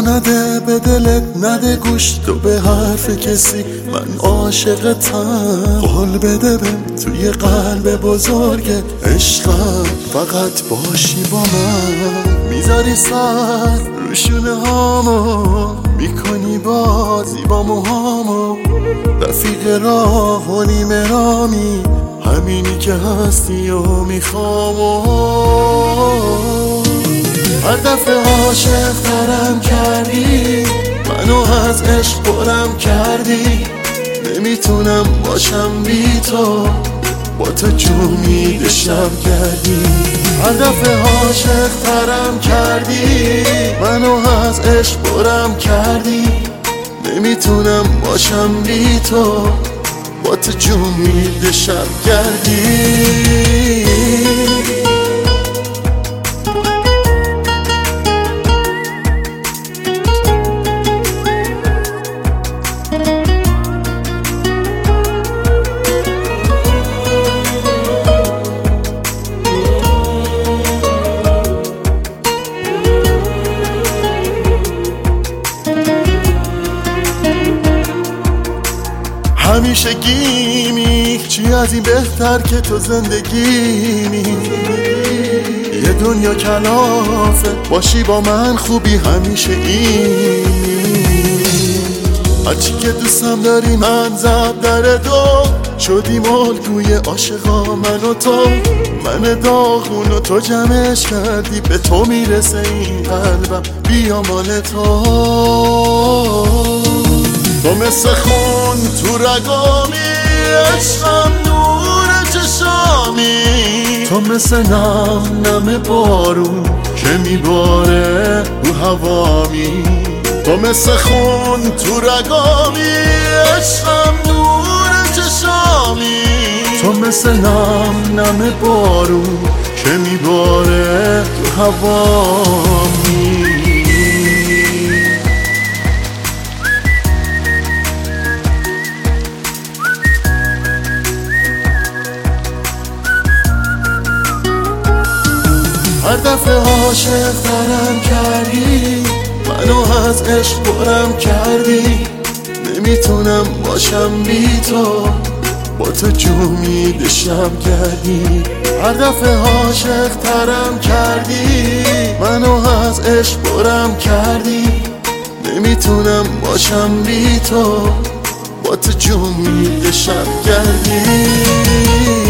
نده به دلت، نده گوش تو به حرف کسی، من عاشقتم. قول بده بهم توی قلب بزرگت عشقم، فقط باشی با من. میذاری سر رو شونه هامو، میکنی بازی با موهامو، رفیق راه و نیمه رامی، همینی که هستی و میخوامو. هر دفعه عاشق ترم کردی، منو از عشق برم کردی، نمیتونم باشم بی تو، با تو جمید شب کردی. هر دفعه عاشق ترم کردی، منو از عشق برم کردی، نمیتونم باشم بی تو، با تو جمید شب کردی. همیشه گیمی چی از این بهتر که تو زندگیمی، یه دنیا کلافه باشی با من خوبی همیشه اینی. هرچی که دوستم داری من زب در دو، شدیم الگوی عاشقا من و تو، من داغون و تو جمعش کردی، به تو میرسه این قلبم بیا مال تو. تو مثل خون تو رگامی، عشقم نور چشامی، تو مثل نم نم بارون که میباره رو هوامی. تو مثل خون تو رگامی، عشقم نور چشامی، تو مثل نم نم بارون که میباره رو هوامی. هر دفعه عاشق ترم کردی، منو از عشق برم کردی، نمیتونم باشم بی تو، با تو جمید شب کردی. هر دفعه عاشق ترم کردی، منو از عشق برم کردی، نمیتونم باشم بی تو، با تو جمید شب کردی.